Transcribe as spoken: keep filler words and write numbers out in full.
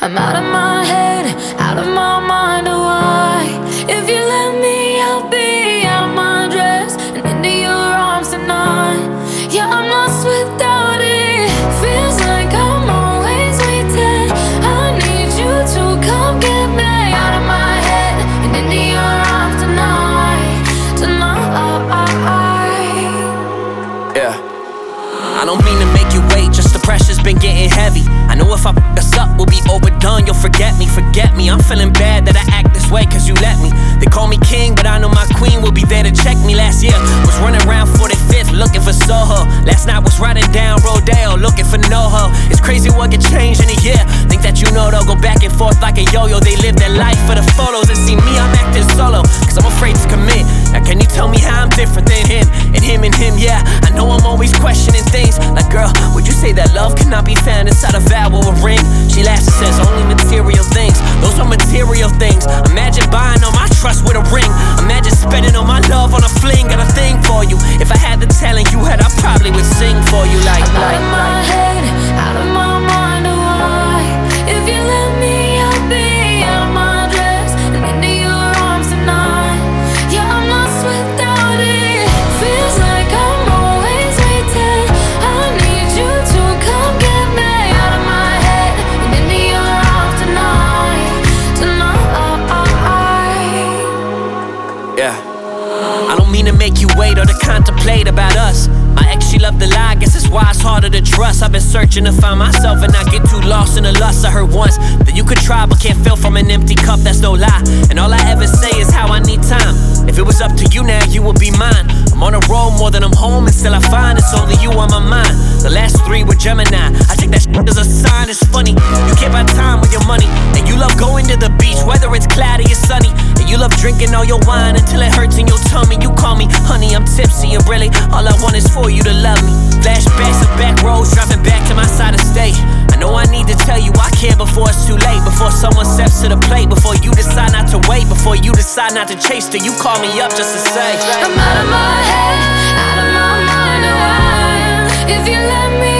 I'm out of my head, out of my mind, oh why? If you let me, I'll be out of my dress and into your arms tonight. Yeah, I'm lost without it. Feels like I'm always waiting. I need you to come get me out of my head and into your arms tonight. Tonight. Yeah. I don't mean to make you wait, just the pressure's been getting heavy. I know if I f*** us up, we'll be overdone. You'll forget me, forget me. I'm feeling bad that I act this way, cause you let me. They call me king, but I know my queen will be there to check me. Last year, was running around forty-fifth, looking for Soho. Last night was riding down Rodeo, looking for NoHo. It's crazy what can change in a year. Think that you know they'll go back and forth like a yo-yo. They live their life for the photos, and see me, I'm acting solo, cause I'm afraid to commit. Now can you tell me how I'm different than him? And him and him, yeah. I know I'm always questioning things. Like, girl, would you say that love cannot be found inside a vow or a ring? She laughs and says, only material things. Those are material things. Imagine buying all my trust with a ring. Imagine spending all my love on a fling. Got a thing for you. If I had the talent you had, I probably would sing for you like. I'm out of my head, out of my mind, oh why? If you let me, I'll be out of my dress and into your arms tonight. Yeah, I'm lost without it. Feels like I'm always waiting. I need you to come get me out of my head and into your arms tonight. Tonight. Yeah. I don't mean to make you wait or to contemplate about us. My ex, she loved to lie, guess that's why it's harder to trust. I've been searching to find myself and not get too lost in the lust. I heard once that you could try but can't fill from an empty cup, that's no lie. And all I ever say is how I need time. If it was up to you now, you would be mine. I'm on a roll more than I'm home, and still I find it's only you on my mind. The last three were Gemini, I take that shit as a sign. It's funny, you can't buy time with your money. And you love going to the beach, whether it's cloudy or sunny. And you love drinking all your wine until it hurts in your tummy. You call me honey, I'm tipsy, and really all I want is for you to love me. Flashbacks of back roads, driving back to my side of state. I know I need to tell you I care before it's too late. Before someone steps to the plate, before you decide not to wait, before you decide not to chase till you call me up just to say I'm out of my head, out of my mind, oh why? If you let me,